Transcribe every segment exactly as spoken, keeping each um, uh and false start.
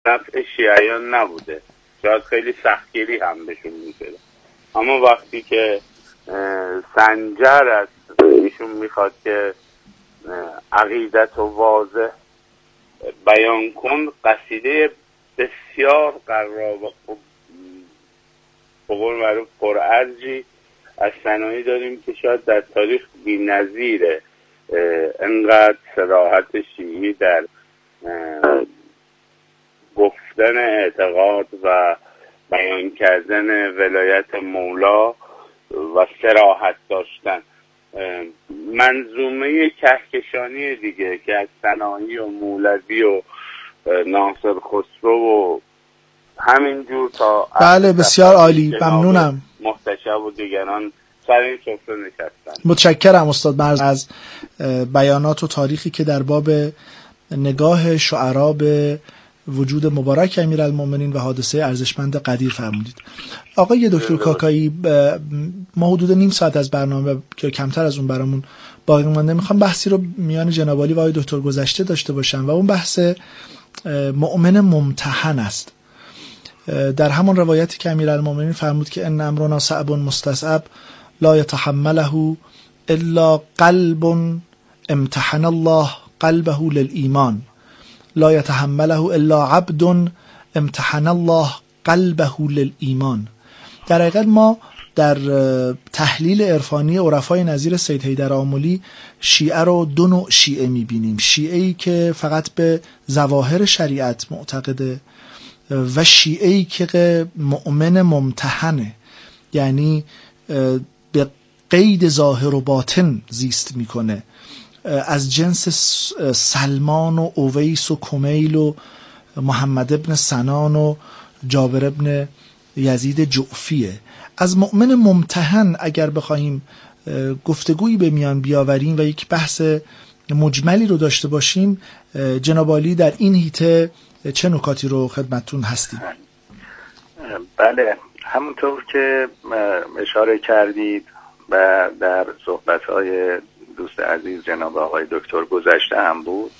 نفع شیعیان نبوده، شاید خیلی سختگیری هم بهشون میشده، اما وقتی که سنجر است ایشون میخواد که عقیدت و واضح بیان کن، قصیده بسیار قرار و به قول معروف پرارجی از ثنایی داریم که شاید در تاریخ بی‌نظیره. انقدر صراحت شیعی در گفتن اعتقاد و بیان کردن ولایت مولا و صراحت داشتن. منظومه کهکشانی دیگه که از ثنایی و مولوی و ناصر خسرو و همینجور تا بله بسیار عالی، ممنونم. محتشم و دیگران سر این سفره نشستن. متشکرم استاد مرز از بیانات و تاریخی که در باب نگاه شعرا به وجود مبارک امیرالمومنین و حادثه ارزشمند قدیر فرمودید. آقای دکتر کاکایی، ما حدود نیم ساعت از برنامه که کمتر از اون برامون باقی مونده، میخوام بحثی رو میان جناب عالی و آقای دکتر گذشته داشته باشم و اون بحث مؤمن ممتحن است. در همون روایتی که امیرالمومنین فرمود که ان امرنا صعب مستصعب لا يتحمله الا قلب امتحن الله قلبه للایمان لا يتحمله الا عبد امتحن الله قلبه للایمان. در حقیقت ما در تحلیل عرفانی عرفای نظیر سید حیدر آملی شیعه رو دو نوع شیعه میبینیم: شیعه‌ای که فقط به ظواهر شریعت معتقده و شیعه‌ای که مؤمن ممتحنه، یعنی به قید ظاهر و باطن زیست میکنه، از جنس سلمان و اویس و کمیل و محمد ابن سنان و جابر ابن یزید جعفیه. از مؤمن ممتحن اگر بخواهیم گفتگویی به میان بیاوریم و یک بحث مجملی رو داشته باشیم، جناب عالی در این حیطه چه نکاتی رو خدمتتون هستیم؟ بله، همونطور که اشاره کردید و در صحبت‌های دوست عزیز جناب آقای دکتر گذشته هم بود،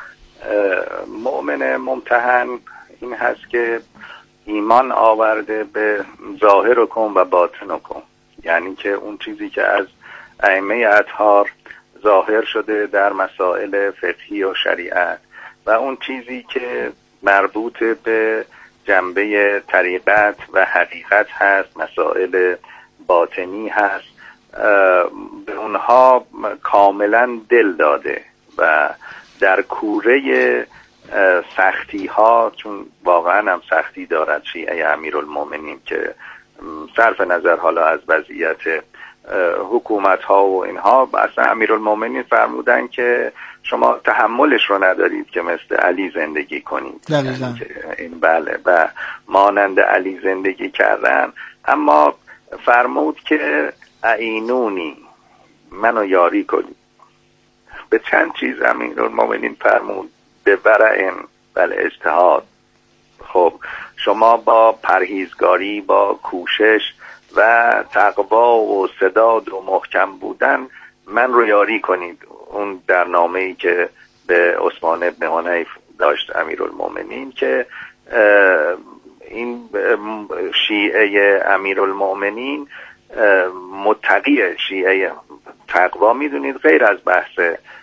مؤمن ممتحن این هست که ایمان آورده به ظاهر کن و باطن کن، یعنی که اون چیزی که از ائمه اطهار ظاهر شده در مسائل فقهی و شریعت و اون چیزی که مربوط به جنبه طریقت و حقیقت هست، مسائل باطنی هست، به اونها کاملا دل داده و در کوره سختی ها، چون واقعا هم سختی دارد شیعه امیرالمومنین که صرف نظر حالا از وضعیت حکومت ها و اینها، اصلا امیرالمومنین فرمودن که شما تحملش رو ندارید که مثل علی زندگی کنید. دقیقاً. این بله، و مانند علی زندگی کردن، اما فرمود که اعینونی، منو یاری کنید. به چند چیز امیرالمومنین فرمود: به ورع بل اجتهاد. خب شما با پرهیزگاری، با کوشش و تقوا و سداد و محکم بودن من رو یاری کنید. اون در نامه‌ای که به عثمان ابن حنیف داشت امیرالمومنین که این شیعه امیرالمومنین متقی شیعه تقوا میدونید، غیر از بحث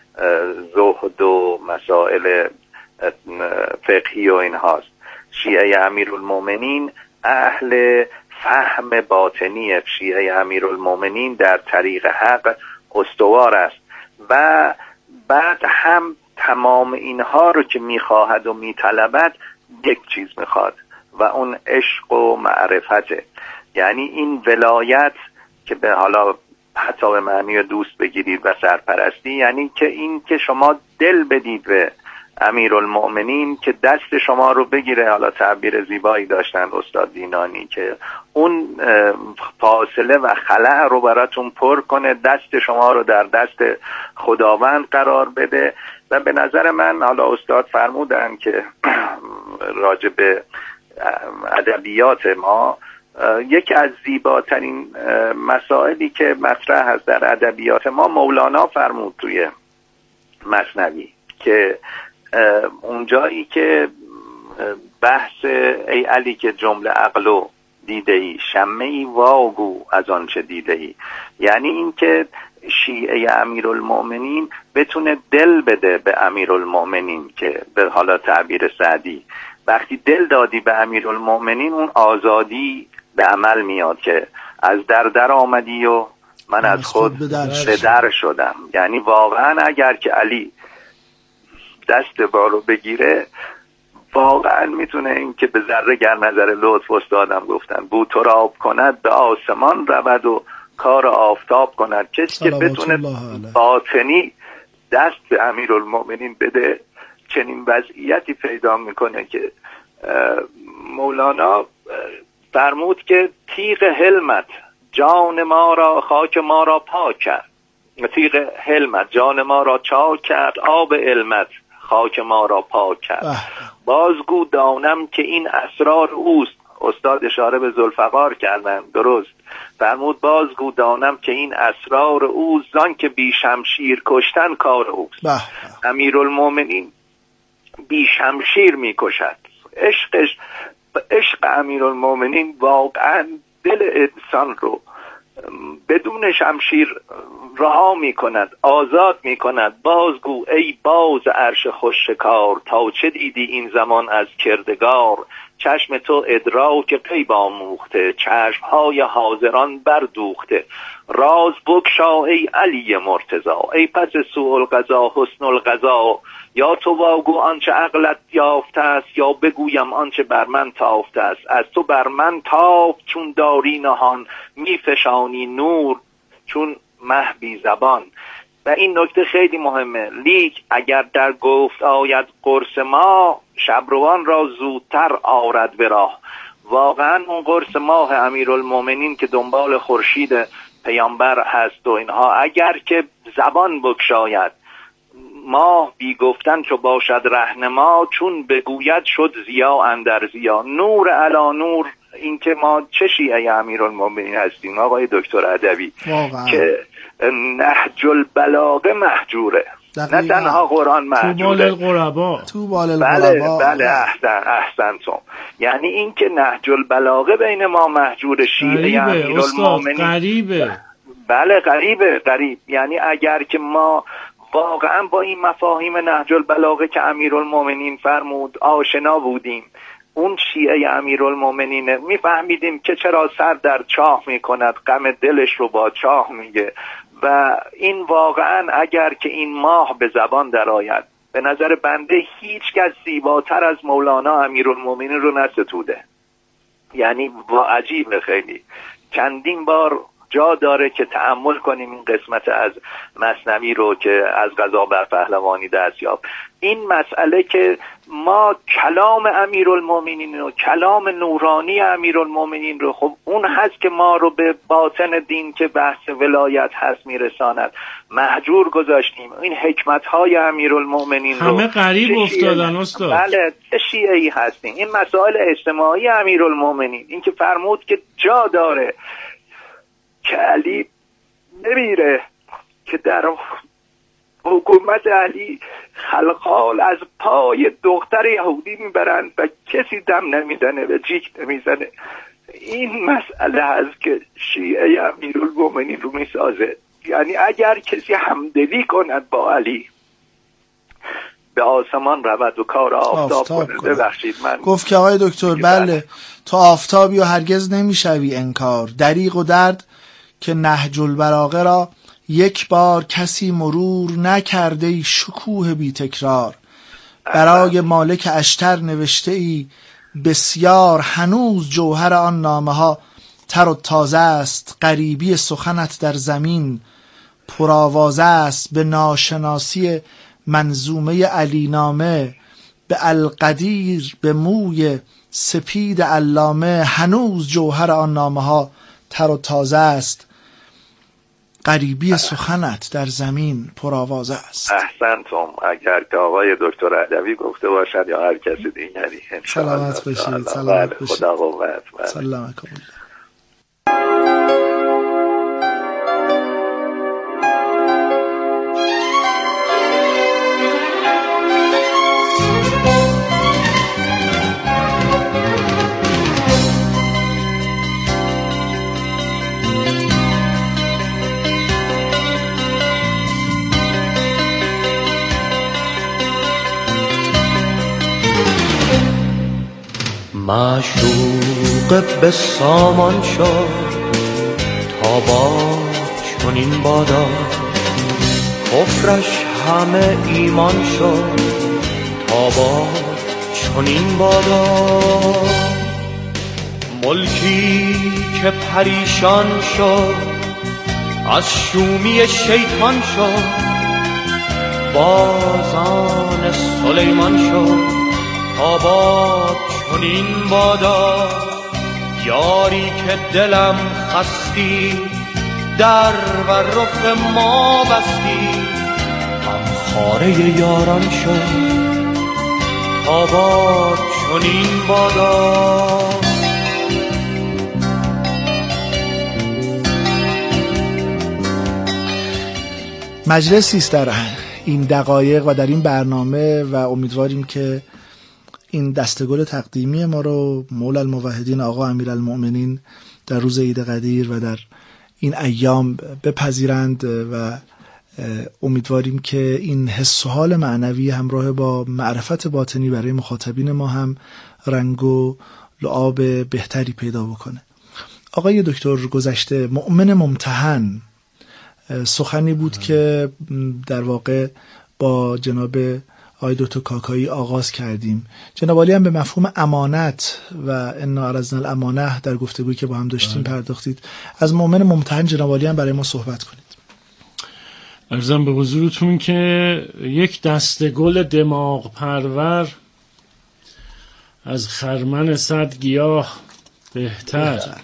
زهد و مسائل فقهی و این هاست. شیعه امیرالمومنین اهل فهم باطنی، شیعه امیرالمومنین در طریق حق استوار است و بعد هم تمام اینها رو که میخواهد و میطلبد یک چیز میخواد و اون عشق و معرفته. یعنی این ولایت که به حالا حتی به معنی دوست بگیرید و سرپرستی، یعنی که این که شما دل بدید به امیرالمومنین که دست شما رو بگیره. حالا تعبیر زیبایی داشتن استاد دینانی که اون فاصله و خلأ رو براتون پر کنه، دست شما رو در دست خداوند قرار بده. و به نظر من، حالا استاد فرمودن که راجع به ادبیات ما، یکی از زیباترین مسائلی که مطرح هست در ادبیات ما، مولانا فرمود توی مثنوی که اونجایی که بحث ای علی که جمله عقلو دیده ای شمه ای واگو از آن چه دیده ای، یعنی این که شیعه امیرالمؤمنین بتونه دل بده به امیرالمؤمنین، که به حالا تعبیر سعدی وقتی دل دادی به امیرالمؤمنین اون آزادی به عمل میاد که از در در آمدی و من از خود به در شدم. یعنی واقعا اگر که علی دست بارو بگیره واقعا میتونه این که به ذره گر نظر لطف استادم گفتن بو تراب کند به آسمان رود و کار آفتاب کند. کسی که بتونه باطنی دست به امیرالمؤمنین بده چنین وضعیتی پیدا میکنه که مولانا فرمود که تیغ حلمت جان ما را خاک ما را پاک کرد، تیغ حلمت جان ما را چاک کرد، آب علمت خاک ما را پاک کرد. بازگو دانم که این اسرار اوست. استاد اشاره به ذوالفقار کردن، درست فرمود بازگو دانم که این اسرار اوست، زان که بی شمشیر کشتن کار اوست. امیرالمؤمنین بی شمشیر می کشد. عشقش عشق امیرالمؤمنین واقعا دل انسان رو بدون شمشیر رها می کند، آزاد می کند. بازگو ای باز عرش خوشکار، تا چه دیدی این زمان از کردگار. چشم تو ادراک غیب آموخته، چشمهای حاضران بردوخته. راز بگشا ای علی مرتضی، ای پس سوء القضا حسن القضا. یا تو واگو آنچه عقلت یافته است، یا بگویم آنچه بر من تافته است. از تو بر من تافت چون داری نهان، میفشانی نور چون مه بی زبان. و این نکته خیلی مهمه. لیک اگر در گفت آید قرص ما، شبروان را زودتر آرد به راه. واقعا اون قرص ماه امیرالمؤمنین که دنبال خورشید پیامبر هست و اینها، اگر که زبان بگشاید ماه بی گفتن چو باشد رهنما، چون بگوید شد ضیا اندر ضیا. نور علی نور. این که ما چه شیعه امیرالمؤمنین هستیم آقای دکتر ادوی که نهج البلاغه محجوره، نه تنها قرآن محجوره، تو بال القربا تو بال بله بله احسن احسنتم. یعنی این که نهج البلاغه بین ما محجور، شیعه امیرالمؤمنین غریبه. بله غریبه غریب. یعنی اگر که ما واقعا با این مفاهیم نهج البلاغه که امیرالمؤمنین فرمود آشنا بودیم، اون شیعه امیرالمؤمنین میفهمیدیم که چرا سر در چاه میکند، غم دلش رو با چاه میگه. و این واقعا اگر که این ماه به زبان در آید، به نظر بنده هیچ کس زیباتر از مولانا امیرالمؤمنین رو نستوده. یعنی عجیبه خیلی. چندین بار جا داره که تأمل کنیم این قسمت از مثنوی رو که از قضا بر پهلوانی دستیاب. این مسئله که ما کلام امیرالمؤمنین و کلام نورانی امیرالمؤمنین رو، خب اون هست که ما رو به باطن دین که بحث ولایت هست میرساند، محجور گذاشتیم. این حکمت‌های امیرالمؤمنین رو همه غریب افتادن استاد. بله چه شیعه‌ای هستیم. این مسائل اجتماعی امیرالمؤمنین، این که فرمود که جا داره که علی نمیره که در حکومت علی خلقال از پای دختر یهودی میبرند و کسی دم نمیزنه و جیک نمیزنه. این مسئله هست که شیعه امیرالمؤمنین رو میسازه. یعنی اگر کسی همدلی کند با علی، به آسمان رود و کار آفتاب, آفتاب کنه. ببخشید من گفت که آقای دکتر بله تو آفتابی و هرگز نمیشوی انکار، دریغ و درد که نهج البلاغه را یک بار کسی مرور نکرده ای شکوه بی تکرار. برای مالک اشتر نوشته ای بسیار، هنوز جوهر آن نامه ها تر و تازه است. غریبی سخنت در زمین پرآوازه است، به ناشناسی منظومه علی نامه، به القدیر به موی سپید علامه. هنوز جوهر آن نامه ها تر و تازه است، غریبی سخنت در زمین پرآوازه است. احسنتم. اگر که آقای دکتر ادوی گفته باشد یا هر کسی دیگری. سلامت باشید. سلامت باشید. خدا قوت. سلام علیکم. معشوق به سامان شد تا با چنین بادا، کفرش همه ایمان شد تا با چنین بادا. ملکی که پریشان شد از شومی شیطان شد، بازان سلیمان شد تا با چنین بادا. یاری که دلم خستی در و رخ ما بستی، هم خاره یاران شد تا با چنین بادا. مجلسی است در این دقایق و در این برنامه و امیدواریم که این دستگل تقدیمی ما رو مولا الموحدین آقا امیرالمؤمنین در روز عید قدیر و در این ایام بپذیرند و امیدواریم که این حس و حال معنوی همراه با معرفت باطنی برای مخاطبین ما هم رنگ و لعاب بهتری پیدا بکنه. آقای دکتر گذشته مؤمن ممتحن سخنی بود که در واقع با جناب آقای دکتر کاکایی آغاز کردیم. جناب عالی هم به مفهوم امانت و انا عرضنا الامانه در گفتگویی که با هم داشتیم پرداختید. از مؤمن ممتحن جناب عالی هم برای ما صحبت کنید. عرضم به حضورتون که یک دسته گل دماغ پرور از خرمن صد گیاه بهتر, بهتر.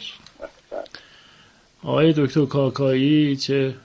آقای دکتر کاکایی چه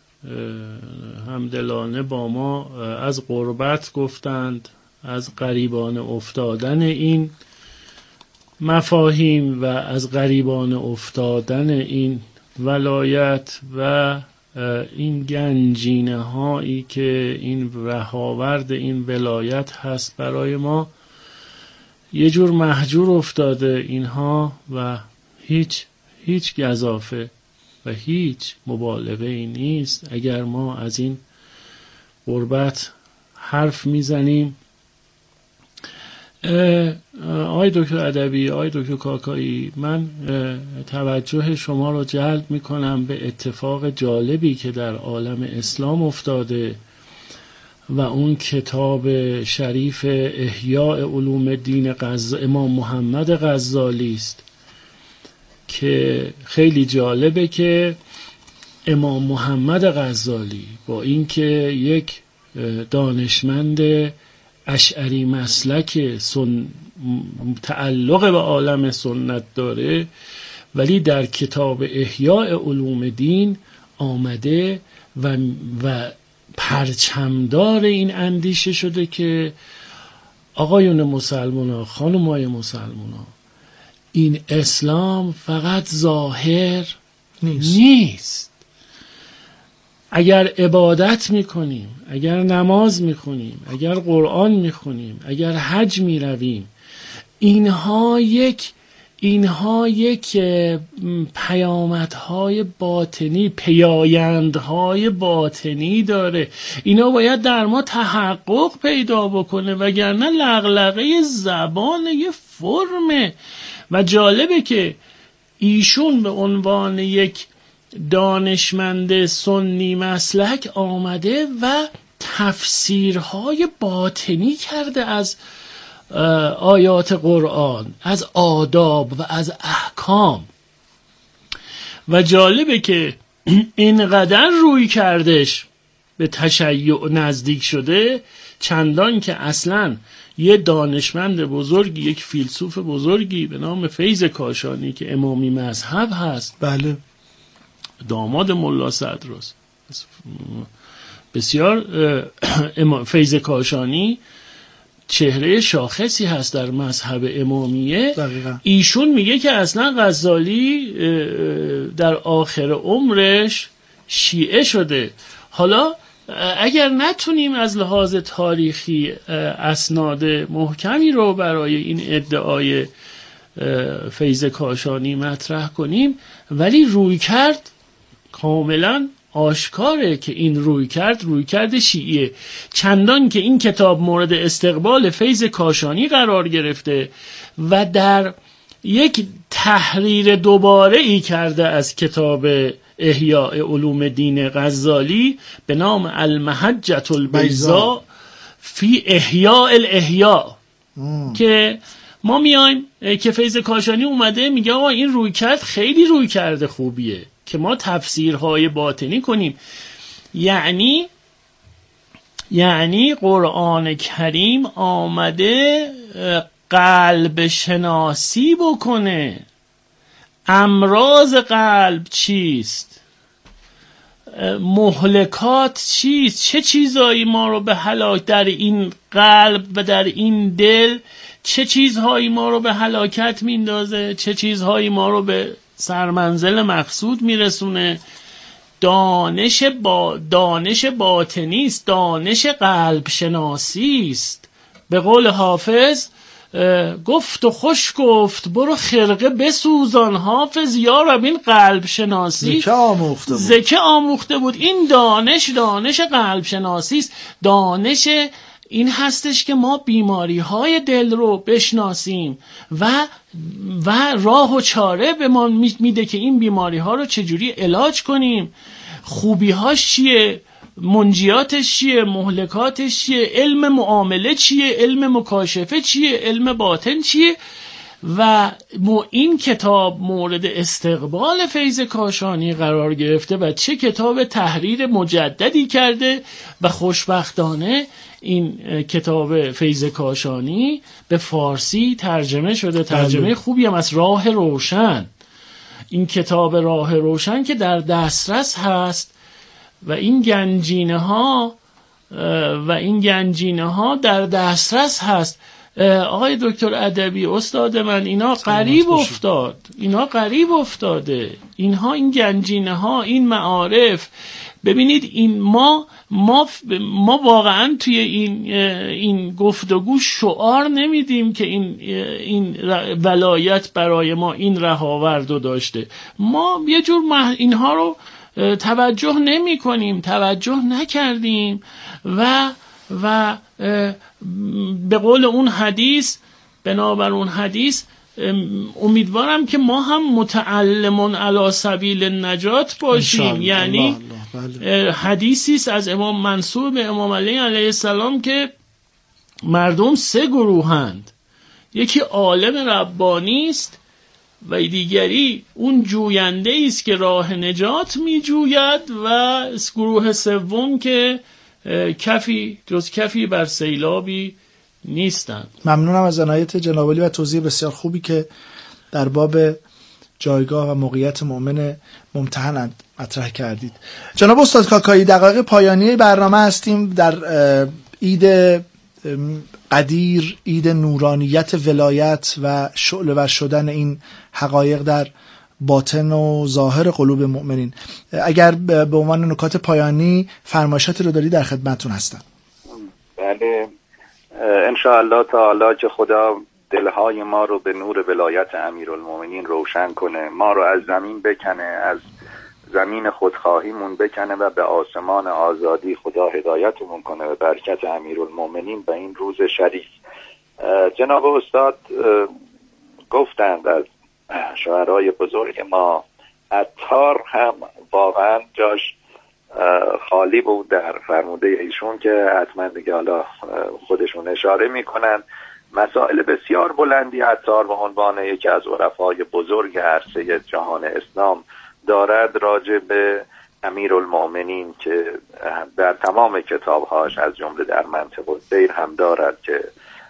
همدلانه با ما از غربت گفتند، از غریبان افتادن این مفاهیم و از غریبان افتادن این ولایت و این گنجینه هایی که این رهاورد این ولایت هست برای ما. یه جور مهجور افتاده اینها و هیچ هیچ گزافه و هیچ مبالغه ای نیست اگر ما از این غربت حرف میزنیم. آقای دکتر ادبی، آقای دکتر کاکایی، من توجه شما رو جلب میکنم به اتفاق جالبی که در عالم اسلام افتاده و اون کتاب شریف احیاء علوم دین غز... امام محمد غزالی است که خیلی جالبه که امام محمد غزالی با اینکه یک دانشمند اشعری مسلک سن... تعلق به عالم سنت داره، ولی در کتاب احیاء علوم دین آمده و, و پرچمدار این اندیشه شده که آقایون مسلمان ها، خانمای مسلمان ها، این اسلام فقط ظاهر نیست. نیست. اگر عبادت میکنیم، اگر نماز میخونیم، اگر قرآن میخونیم، اگر حج میرویم، اینها یک اینها یک پیامدهای باطنی، پیایندهای باطنی داره. اینا باید در ما تحقق پیدا بکنه، وگرنه لغلغه زبان یه فرمه. و جالبه که ایشون به عنوان یک دانشمند سنی مسلک آمده و تفسیرهای باطنی کرده از آیات قرآن، از آداب و از احکام. و جالبه که اینقدر روی کردش به تشیع نزدیک شده، چندان که اصلاً یه دانشمند بزرگی، یک فیلسوف بزرگی به نام فیض کاشانی که امامی مذهب هست، بله، داماد ملا صدراست، بسیار فیض کاشانی چهره شاخصی هست در مذهب امامیه. دقیقا. ایشون میگه که اصلا غزالی در آخر عمرش شیعه شده. حالا اگر نتونیم از لحاظ تاریخی اسناد محکمی رو برای این ادعای فیض کاشانی مطرح کنیم، ولی روی کرد کاملا آشکاره که این روی کرد روی کرد شیعیه، چندان که این کتاب مورد استقبال فیض کاشانی قرار گرفته و در یک تحریر دوباره ای کرده از کتاب احیاء علوم دین غزالی به نام المحجة البیضاء فی احیاء الاحیاء که ما میایم که فیض کاشانی اومده میگه آقا این روی کرد خیلی روی کرده خوبیه که ما تفسیرهای باطنی کنیم. یعنی یعنی قرآن کریم آمده قلب شناسی بکنه. امراض قلب چیست؟ مهلکات چیست؟ چه چیزهایی ما رو به هلاک در این قلب و در این دل، چه چیزهایی ما رو به هلاکت میندازه، چه چیزهایی ما رو به سرمنزل مقصود میرسونه. دانش با دانش باطنی است، دانش قلب شناسی است. به قول حافظ گفت و خوش گفت برو خرقه بسوزان حافظ، یا رب این قلب شناسی زکه آموخته بود. زکه آموخته بود. این دانش دانش قلب شناسی است. دانش این هستش که ما بیماری های دل رو بشناسیم و و راه و چاره به ما میده که این بیماری ها رو چجوری علاج کنیم، خوبی هاش چیه، منجیاتش چیه، مهلکاتش چیه، علم معامله چیه، علم مکاشفه چیه، علم باطن چیه. و این کتاب مورد استقبال فیض کاشانی قرار گرفته و چه کتاب تحریر مجددی کرده و خوشبختانه این کتاب فیض کاشانی به فارسی ترجمه شده، ترجمه خوبی هم از راه روشن. این کتاب راه روشن که در دسترس هست و این گنجینه ها و این گنجینه ها در دسترس هست. آقای دکتر ادبی استاد من، اینا قریب افتاد، اینا قریب افتاده، اینها این گنجینه ها، این معارف. ببینید این ما ما ما واقعا توی این این گفتگو شعار نمیدیم که این این ولایت برای ما این رهاوردو داشته. ما یه جور اینها رو توجه نمی کنیم، توجه نکردیم و و به قول اون حدیث، بنابر اون حدیث امیدوارم که ما هم متعلمون علی سبیل نجات باشیم. یعنی الله الله بله. حدیثی است از امام منصور به امام علی علیه السلام که مردم سه گروهند، یکی عالم ربانی است و دیگری اون جوینده است که راه نجات می جوید و گروه سوم که کفی جز کفی بر سیلابی نیستند. ممنونم از عنایت جناب عالی و توضیح بسیار خوبی که در باب جایگاه و موقعیت مؤمن ممتحن مطرح کردید. جناب استاد کاکایی، دقایق پایانی برنامه هستیم. در عید قدیر، عید نورانیت ولایت و شعله‌ور شدن این حقایق در باطن و ظاهر قلوب مؤمنین، اگر به عنوان نکات پایانی فرمایشاتی رو داری در خدمتتون هستم. بله، انشاءالله تعالی که خدا دلهای ما رو به نور ولایت امیرالمومنین روشن کنه، ما رو از زمین بکنه، از زمین خودخواهیمون بکنه و به آسمان آزادی خدا هدایتمون کنه به برکت امیرالمومنین به این روز شریف. جناب استاد گفتند از شاعرای بزرگ ما، عطار هم واقعا جاش خالی بود در فرموده ایشون که حتما دیگه حالا خودشون اشاره میکنن. مسائل بسیار بلندی عطار به عنوان یکی از عرفای بزرگ عرصه جهان اسلام دارد راجع به امیرالمومنین که در تمام کتابهاش از جمله در منطق السیر هم دارد که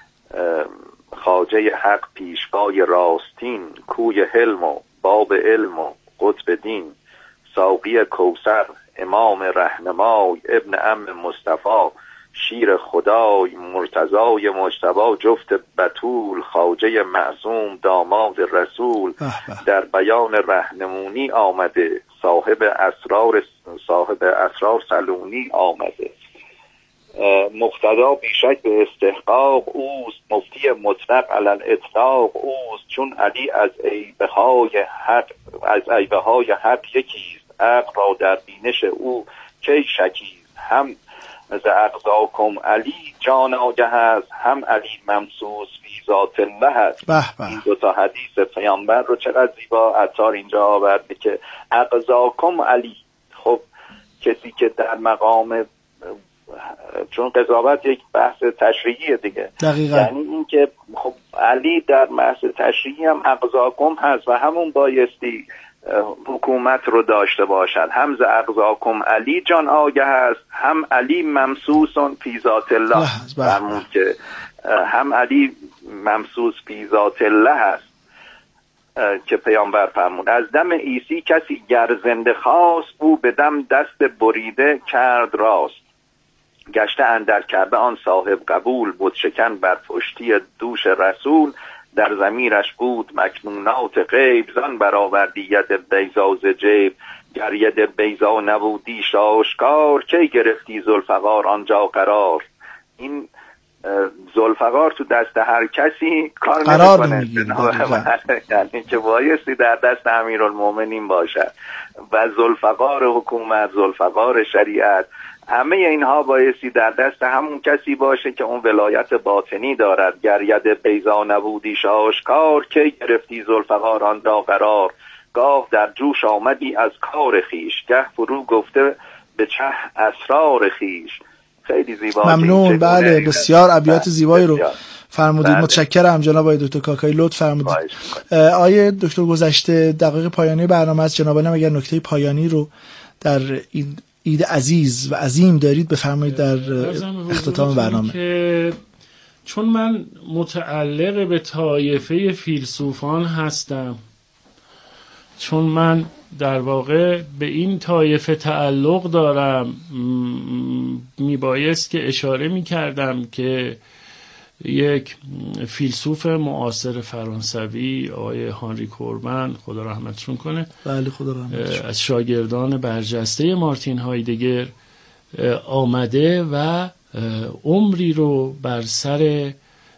خواجه حق پیشوای راستین، کوی حلم و باب علم و قطب دین، ساقی کوثر، امام رهنمای، ابن عم مصطفی، شیر خدای، مرتضای مجتبی، جفت بتول، خواجه معصوم، داماد رسول، در بیان رهنمونی آمده، صاحب اسرار صاحب اسرار سلونی آمده. مقتدا بیشک به استحقاق اوست، مفتی مطلق علی الاطلاق اوست، چون علی از عیبهای حق از عیبهای حق یکیست، عقل را در بینش او کی شکیز. هم ز اغزاکم علی جان آگه است، هم علی ممسوس فی ذات الله است. این دو تا حدیث پیامبر رو چقدر زیبا عطار اینجا آورده که اغزاکم علی. خب کسی که در مقام، چون قضاوت یک بحث تشریعیه دیگه، دقیقا. یعنی این که خب علی در بحث تشریعی هم اغزاکم هست و همون بایستی حکومت رو داشته باشد. هم ز اغزاکم علی جان آگه هست، هم علی ممسوسون فی ذات الله. همون که هم علی ممسوس فی ذات الله هست که پیامبر فرمود از دم عیسی کسی گر زنده خواست، او به دم دست بریده کرد راست. گشته اندر کرده آن صاحب قبول، بود شکن بر پشتی دوش رسول. در ضمیرش بود مکنونات غیب، زان برآوردی ید بیضا ز جیب. گر ید بیضا نبودی آشکار، کی گرفتی ذوالفقار آنجا قرار. این ذوالفقار تو دست هر کسی کار نمیکنه، یعنی که بایستی در دست امیرالمومنین باشد و ذوالفقار حکومت، ذوالفقار شریعت، همه اینها بایستی در دست همون کسی باشه که اون ولایت باطنی دارد. گر ید بیضا نبودی آشکار، کی گرفتی ذوالفقار آنجا قرار. گاه در جوش آمدی از کار خیش، گه فرو گفته به چه اسرار خیش. خیلی زیبا. ممنون. بله بسیار ابیات زیبایی رو فرمودید. بله. متشکرم جناب آقای دکتر کاکایی، لطف فرمودید. آقای دکتر گذشته دقایق پایانی برنامه است، جناب عالی اگر نکته پایانی رو در این عید عزیز و عظیم دارید بفرمایید در اختتام برنامه. که چون من متعلق به طایفه فیلسوفان هستم، چون من در واقع به این طایفه تعلق دارم، میبایست که اشاره میکردم که یک فیلسوف معاصر فرانسوی آقای هانری کوربن خدا رحمتشون کنه، بله خدا رحمتشون، از شاگردان برجسته مارتین هایدگر آمده و عمری رو بر سر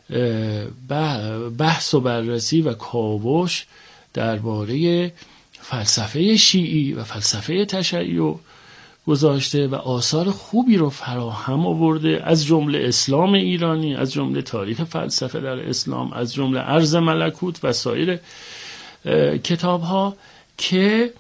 بحث و بررسی و کاوش درباره فلسفه شیعی و فلسفه تشیع گذاشته و آثار خوبی رو فراهم آورده، از جمله اسلام ایرانی، از جمله تاریخ فلسفه در اسلام، از جمله عرض ملکوت و سایر کتاب ها که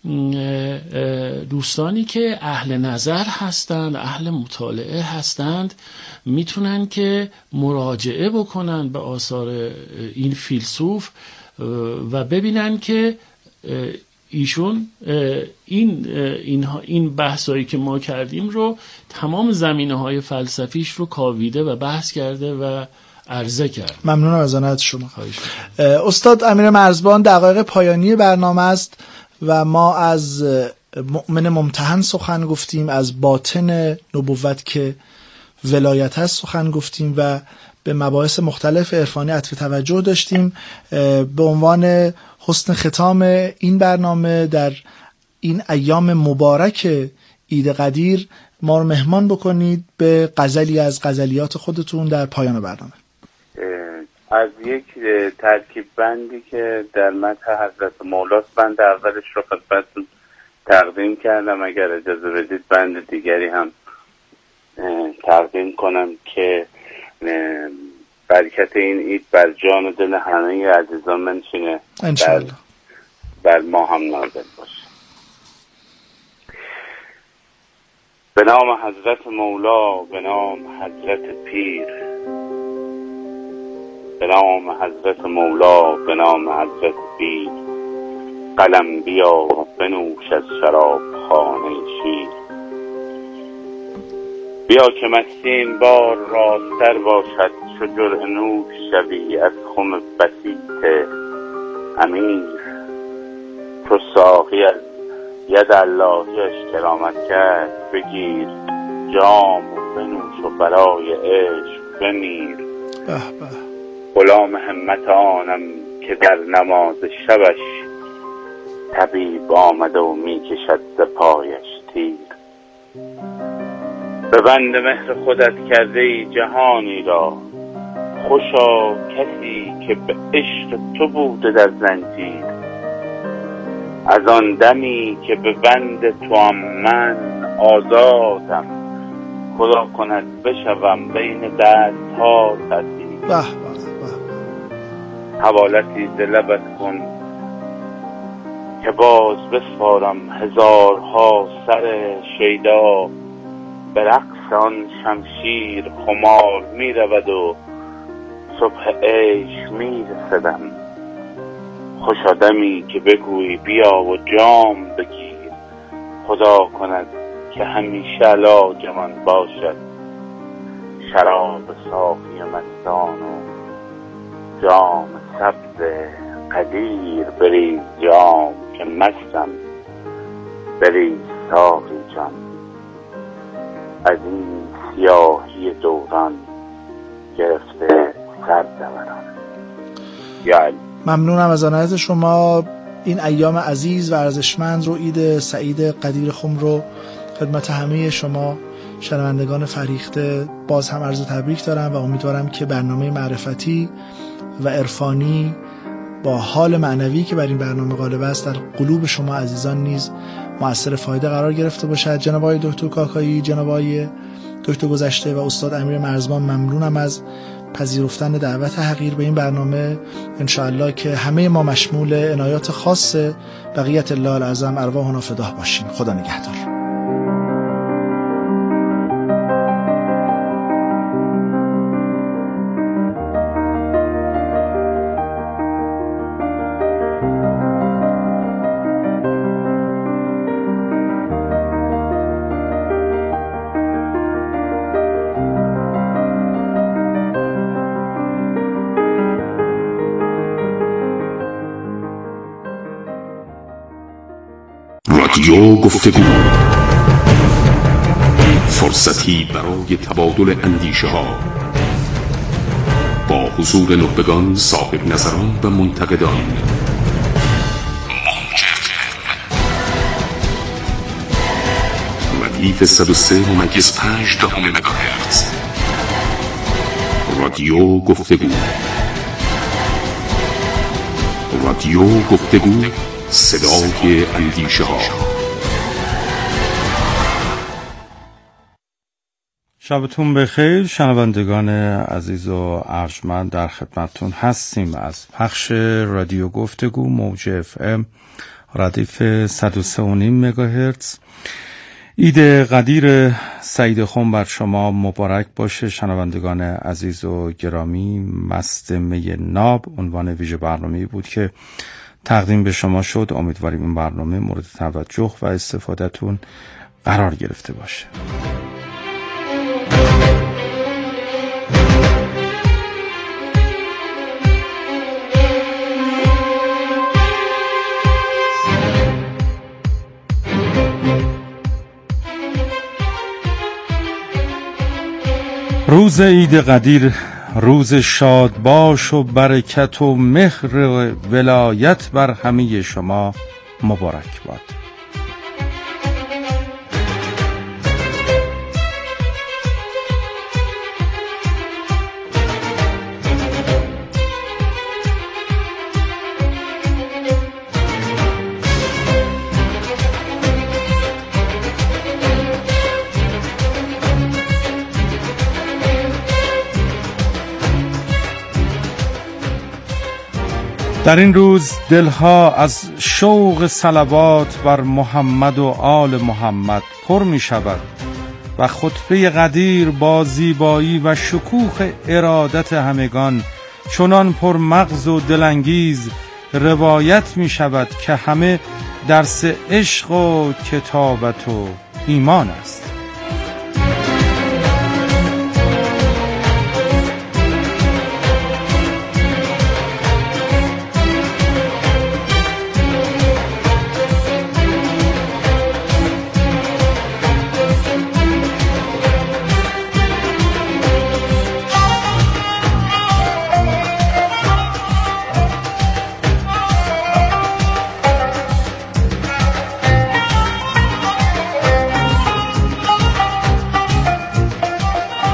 دوستانی که اهل نظر هستند، اهل مطالعه هستند، میتونن که مراجعه بکنن به آثار این فیلسوف و ببینن که ایشون این این این بحثایی که ما کردیم رو تمام زمینه‌های فلسفیش رو کاویده و بحث کرده و عرضه کرد. ممنونم از عنایت شما. استاد امیر مرزبان دقایق پایانی برنامه است و ما از مؤمن ممتحن سخن گفتیم، از باطن نبوت که ولایت هست سخن گفتیم و به مباحث مختلف عرفانی عطف توجه داشتیم. به عنوان حسن ختام این برنامه در این ایام مبارک عید قدیر ما رو مهمان بکنید به غزلی از غزلیات خودتون در پایان برنامه. از یک ترکیب بندی که در مدح حضرت مولاست، بند اولش رو خدمتتون تقدیم کردم، اگر اجازه بدید بند دیگری هم تقدیم کنم که برکت این عید بر جان و دل همه عزیزان منشینه، انشاءالله بر ما هم نازل باشه. به نام حضرت مولا، به نام حضرت پیر، به نام حضرت مولا، به نام حضرت پیر، قلم بیا بنوش از شراب خانه شیر. بیا که مستی این بار راستر باشد، چو جرعه نوش شوی از خم بسیط امیر. چو ساقی از ید اللهیش کرامت کرد، بگیر جام و بنوش و برای عشق بمیر. غلام همت آنم که در نماز شبش، طبیب آمده و می کشد ز پایش تیر. به بند مهر خودت کرده ای جهانی را، خوشا کسی که به عشق تو بوده در زنجیر. از آن دمی که به بند توام من آزادم، خدا کند بشوم بین دست ها تسلیم. به به حوالتی ز لبت کن که باز بسپارم هزارها سر شیدا، به رقص آن شمشیر خمار می رود و صبح عیش می رسدم. خوش آدمی که بگویی بیا و جام بگیر، خدا کند که همیشه علاج من باشد شراب ساقی مستان و جام سبز قدیر. بریز جام که مستم، بریز ساقی جان، از این سیاهی دوران گرفته سر دوران. یعنی ممنونم از عنایت شما. این ایام عزیز و ارزشمند رو، عید سعید قدیر خم رو خدمت همه شما شنوندگان فریخته باز هم عرض تبریک دارم و امیدوارم که برنامه معرفتی و عرفانی با حال معنوی که بر این برنامه غالب است در قلوب شما عزیزان نیز مؤثر فایده قرار گرفته باشد. جناب آقای دکتر کاکایی، جناب آقای دکتر گذشته و استاد امیر مرزبان، ممنونم از پذیرفتن دعوت حقیر به این برنامه. انشاءالله که همه ما مشمول عنایات خاص بقیت الله العظم ارواحنا فداه باشیم. خدا نگهدار. رادیو گفتگو، فرصتی برای تبادل اندیشه ها با حضور نخبگان، صاحب نظران و منتقدان. ردیف صد و سه ممیز پنج دهم مگاهرتز. رادیو گفتگو، رادیو گفتگو، صدای اندیشه ها. شبتون بخیر شنوندگان عزیز و ارجمند، در خدمتتون هستیم از پخش رادیو گفتگو موج اف ام ردیف صد و سه و نیم مگاهرتز. عید قدیر سعید خم بر شما مبارک باشه شنوندگان عزیز و گرامی. مست می ناب عنوان ویژه برنامه‌ای بود که تقدیم به شما شد. امیدواریم این برنامه مورد توجه و استفادهتون قرار گرفته باشه. روز عید قدیر روز شاد باش و برکت و مهر ولایت بر همه شما مبارک باد. در این روز دلها از شوق صلوات بر محمد و آل محمد پر می شود و خطبه قدیر با زیبایی و شکوه ارادت همگان چنان پر مغز و دلانگیز روایت می شود که همه درس عشق و کتابت و ایمان است.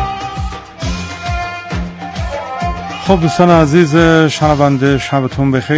خب دوستان عزیز شنونده، شبتون بخیر.